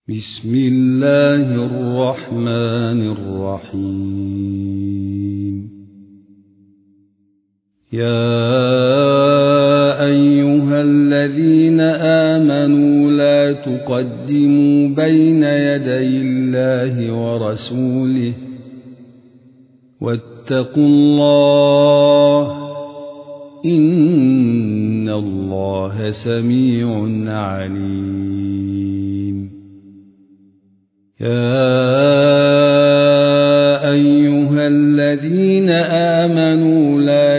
بسم الله الرحمن الرحيم. يا أيها الذين آمنوا لا تقدموا بين يدي الله ورسوله واتقوا الله إن الله سميع عليم. يا أيها الذين آمنوا لا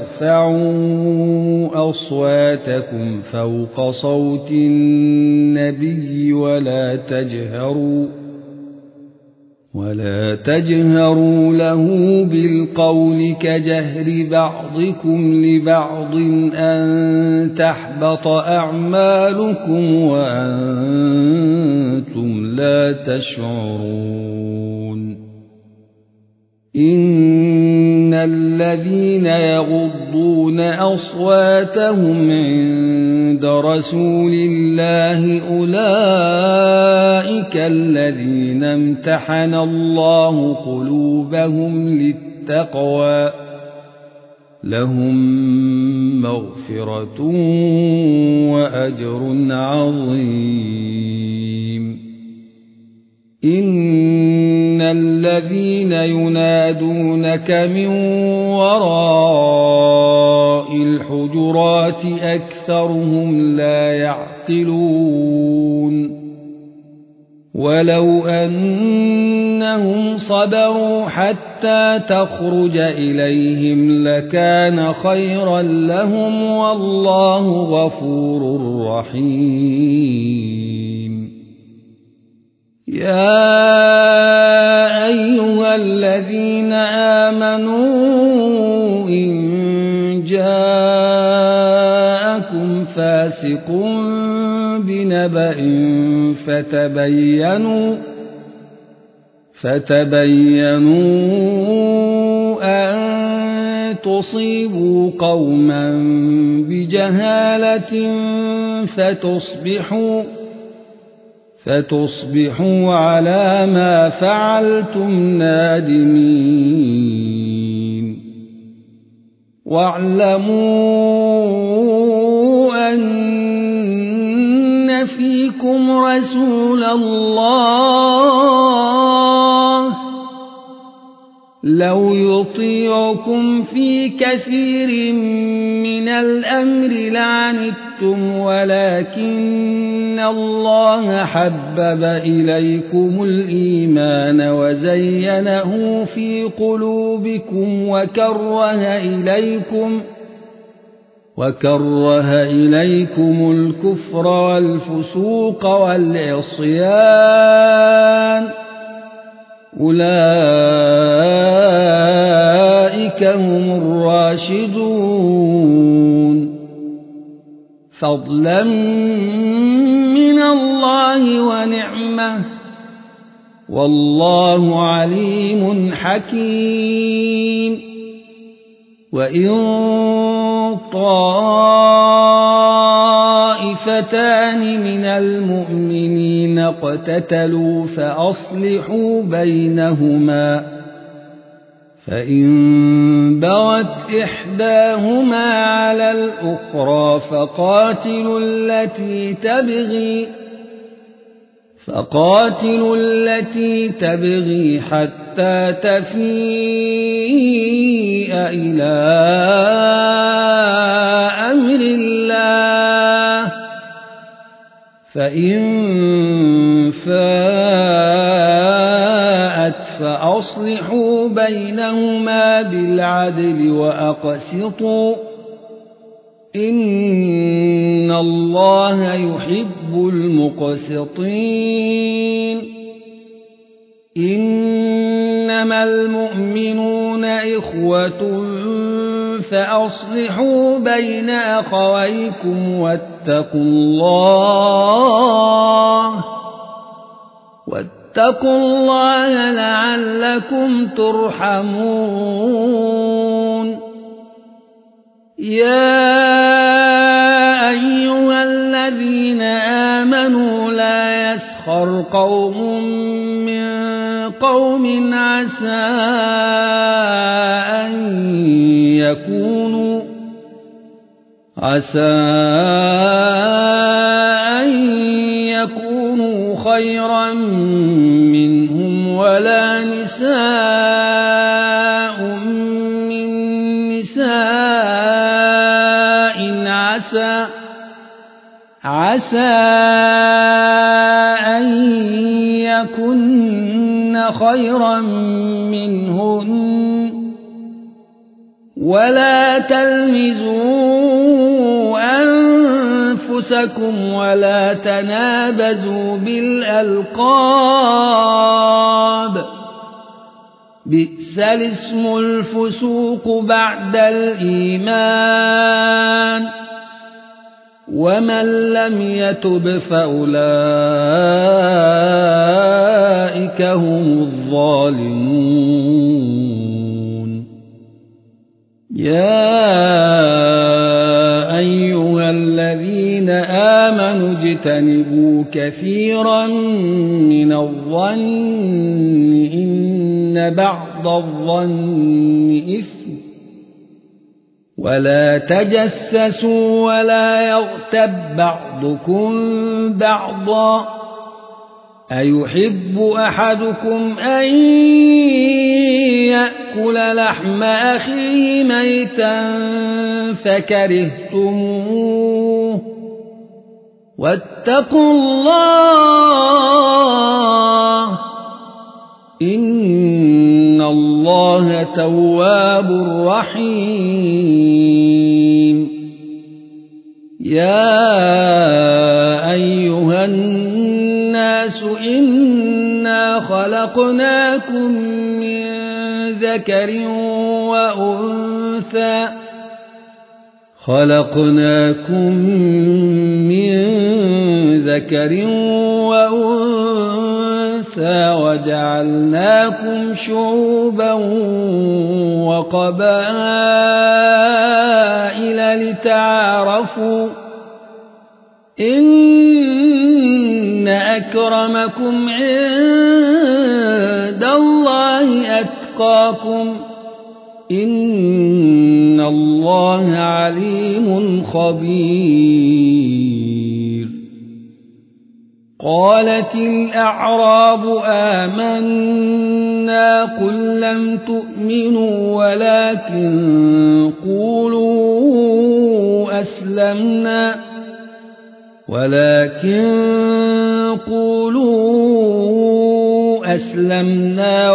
ترفعوا أصواتكم فوق صوت النبي ولا تجهروا له بالقول كجهر بعضكم لبعض أن تحبط أعمالكم وأنتم لا تشعرون. إن الذين يغضون أصواتهم عند رسول الله أولئك الذين امتحن الله قلوبهم للتقوى لهم مغفرة وأجر عظيم. إن الذين ينادونك من وراء الحجرات أكثرهم لا يعقلون. ولو أنهم صبروا حتى تخرج إليهم لكان خيرا لهم والله غفور رحيم. يا أيها الذين آمنوا إن جاءكم فاسق بنبأ فتبينوا أن تصيبوا قوما بجهالة فتصبحوا على ما فعلتم نادمين. واعلموا أن فيكم رسول الله لو يطيعكم في كثير من الأمر لعنتم ولكن الله حبب إليكم الإيمان وزينه في قلوبكم وكره إليكم الكفر والفسوق والعصيان أولئك هم الراشدون فضلا من الله ونعمة والله عليم حكيم. وإن طائفتان من المؤمنين اقتتلوا فأصلحوا بينهما فإن بغت إحداهما على الأخرى فقاتلوا التي تبغي حتى تفيء إلى أمر الله فإن فاءت فأصلحوا بينهما بالعدل وأقسطوا إن الله يحب المقسطين. إنما المؤمنون إخوة فأصلحوا بين أخويكم واتقوا الله لعلكم ترحمون. يا أيها الذين الذين آمنوا لا يسخر قوم من قوم عسى أن يكونوا خيرا منهم ولا نساء من نساء عسى أن يكن خيرا منهن ولا تلمزوا أنفسكم ولا تنابزوا بالألقاب بئس الاسم الفسوق بعد الإيمان ومن لم يتب فأولئك هم الظالمون يا أيها الذين آمنوا اجتنبوا كثيرا من الظن إن بعض الظن إثم ولا تجسسوا ولا يغتب بعضكم بعضا أيحب أحدكم أن يأكل لحم أخيه ميتا فكرهتموه واتقوا الله إن الله تواب رحيم يا أيها الناس إنا خلقناكم من ذكر وأنثى وجعلناكم شعوبا وقبائل لتعارفوا إن أكرمكم عند الله أتقاكم إن الله عليم خبير قالت الأعراب آمنا قل لم تؤمنوا ولكن قولوا أسلمنا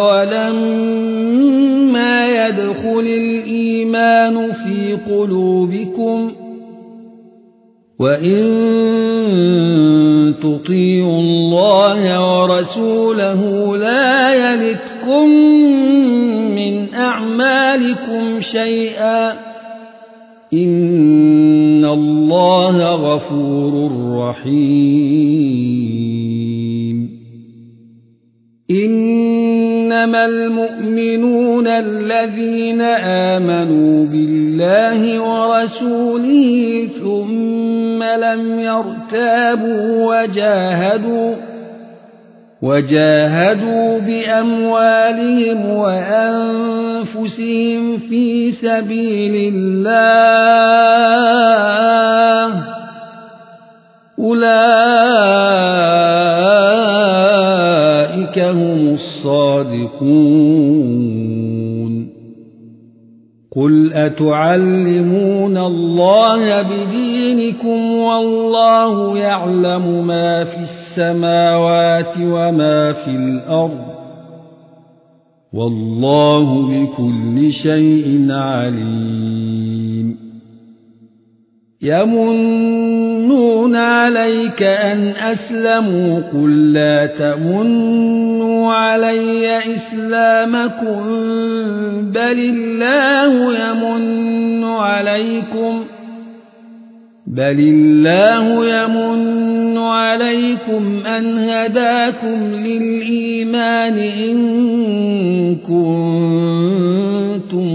ولما يدخل الإيمان في قلوبكم وإن تطيعوا الله ورسوله لا يلتكم من أعمالكم شيئا إن الله غفور رحيم إنما المؤمنون الذين آمنوا بالله ورسوله ثم لم يرتابوا وجاهدوا بأموالهم وأنفسهم في سبيل الله أولئك هم الصادقون قل أتعلمون الله بدينكم والله يعلم ما في السماوات وما في الأرض والله بكل شيء عليم يمنون عليك أن أسلموا قل لا تمنوا علي إسلامكم بل الله يمن عليكم أن هداكم للإيمان إن كنتم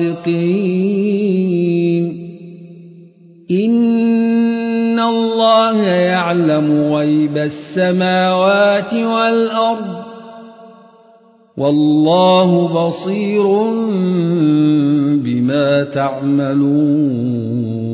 صادقين إن الله يعلم غيب السماوات والأرض والله بصير بما تعملون